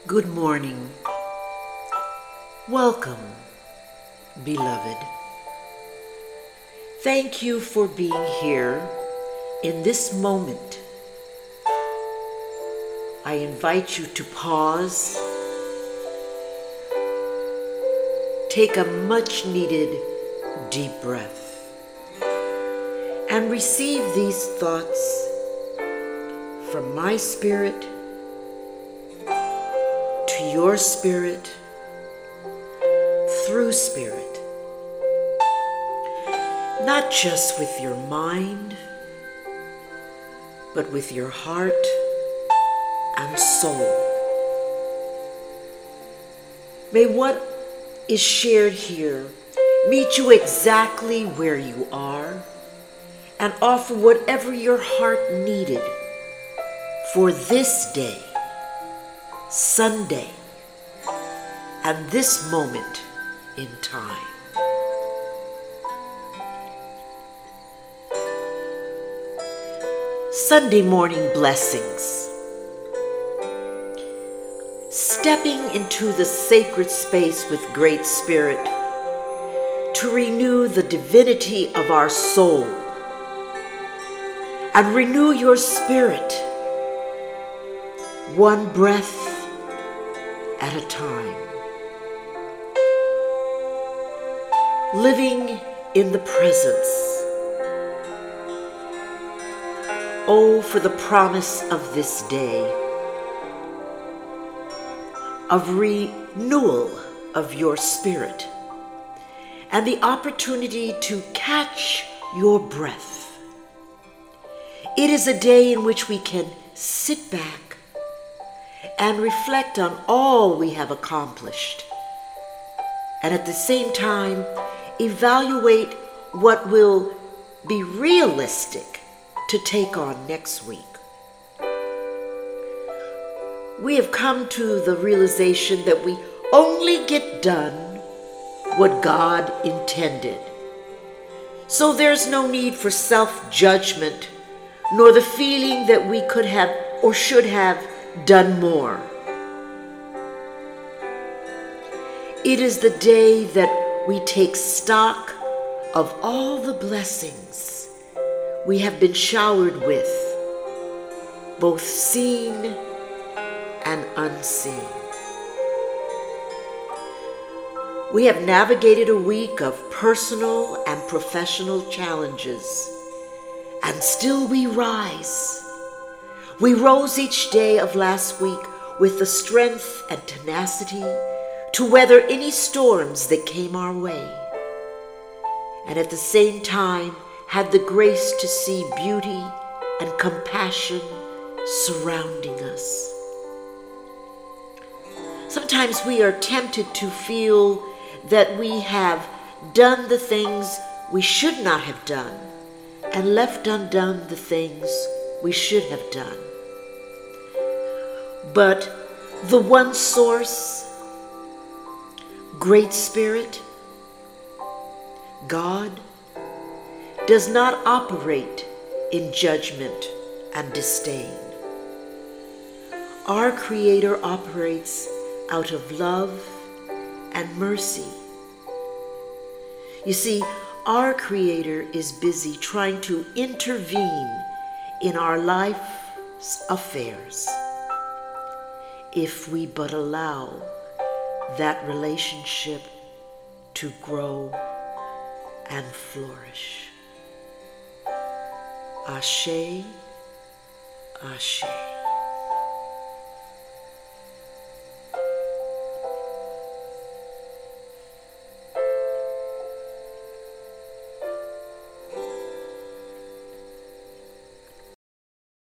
Good morning. Welcome, beloved. Thank you for being here in this moment. I invite you to pause, take a much needed deep breath, and receive these thoughts from my spirit to your spirit through spirit. Not just with your mind, but with your heart and soul. May what is shared here meet you exactly where you are and offer whatever your heart needed for this day, Sunday, and this moment in time. Sunday morning blessings. Stepping into the sacred space with Great Spirit to renew the divinity of our soul and renew your spirit one breath at a time. Living in the presence. Oh, for the promise of this day, of renewal of your spirit, and the opportunity to catch your breath. It is a day in which we can sit back and reflect on all we have accomplished, and at the same time evaluate what will be realistic to take on next week. We have come to the realization that we only get done what God intended. So there's no need for self-judgment, nor the feeling that we could have or should have done more. It is the day that we take stock of all the blessings we have been showered with, both seen and unseen. We have navigated a week of personal and professional challenges, and still we rise. We rose each day of last week with the strength and tenacity to weather any storms that came our way, and at the same time had the grace to see beauty and compassion surrounding us. Sometimes we are tempted to feel that we have done the things we should not have done and left undone the things we should have done. But the one source, Great Spirit, God, does not operate in judgment and disdain. Our Creator operates out of love and mercy. You see, our Creator is busy trying to intervene in our life's affairs if we but allow that relationship to grow and flourish. Ashe, Ashe.